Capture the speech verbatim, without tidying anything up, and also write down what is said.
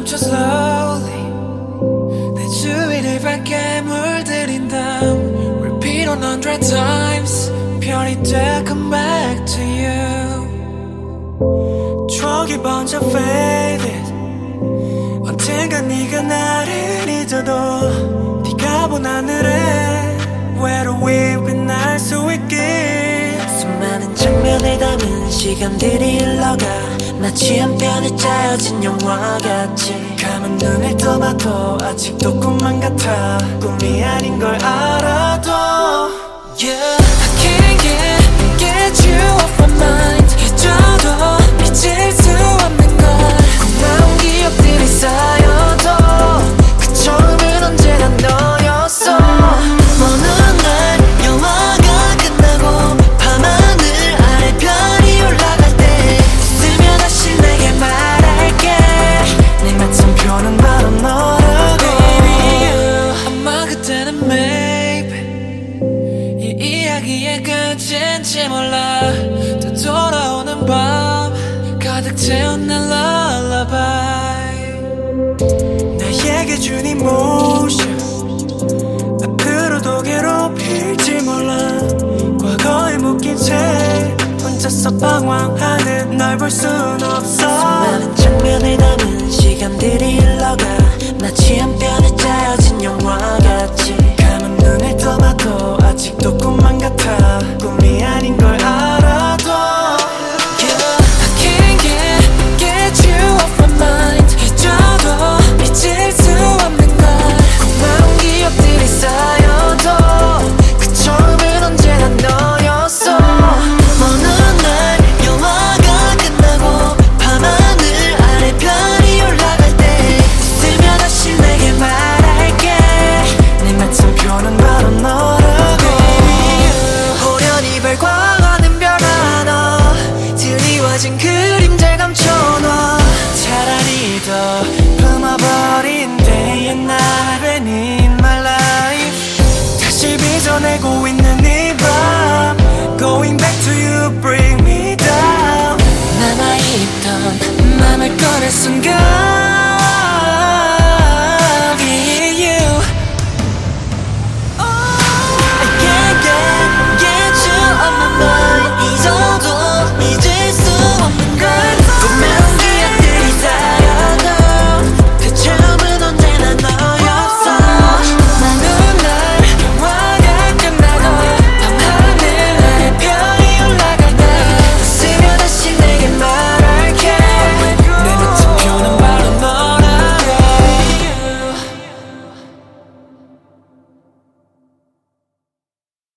멈춰 slowly 내 주위를 밝게 물들인 다음 Repeat one hundred times 별이 돼 come back to you 추억이 번져 faded 언젠가 네가 나를 잊어도 네가 본 하늘에 외로이 빛날 수 있게 수많은 장면을 담은 시간들이 흘러가 마치 한 편의 짜여진 영화같이 감은 눈을 떠봐도 아직도 꿈만 같아 꿈이 아닌 걸 알아도 yeah. I can't get, get you off my mind 해줘도 잊을 수 없는 걸 고마운 기억들이 쌓여도 그 처음은 언제나 너였어 어느 날 영화가 끝나고 밤하늘 아래 별이 올라갈 때 웃으며 다시 내게 말할게 내 맞춤표는 바로 너라고 Baby you 아마 그때는 maybe 이 이야기의 끝인지 몰라 또 돌아오는 밤 가득 채운 내 lullaby 나에게 준 emotion 앞으로도 괴롭힐지 몰라 과거에 묶인 채 혼자서 방황하는 널 볼 순 없어 수많은 장면을 담은 시간들이 흘러가 마치 한 편의 짜여진 영화같이 감은 눈을 떠봐도 아직도 꿈만 같아 꿈이 아닌 걸 알아도 yeah. I can't get, get you off my mind 해줘도 잊을 수 없는 걸 고마운 기억들이 쌓여도 그 처음은 언제나 너였어 어느 날 영화가 끝나고 밤하늘 아래 별이 올라갈 때 웃으며 다시 내게 말할게 내 맞춤표는 바로 너라고 호련히 발광하는 별 하나 드리워진 그림잘 감춰놔 차라리 더 품어버린 day and night when in my life 다시 빚어내고 있는 이 밤 Going back to you bring me down 남아있던 맘을 꺼낼 순간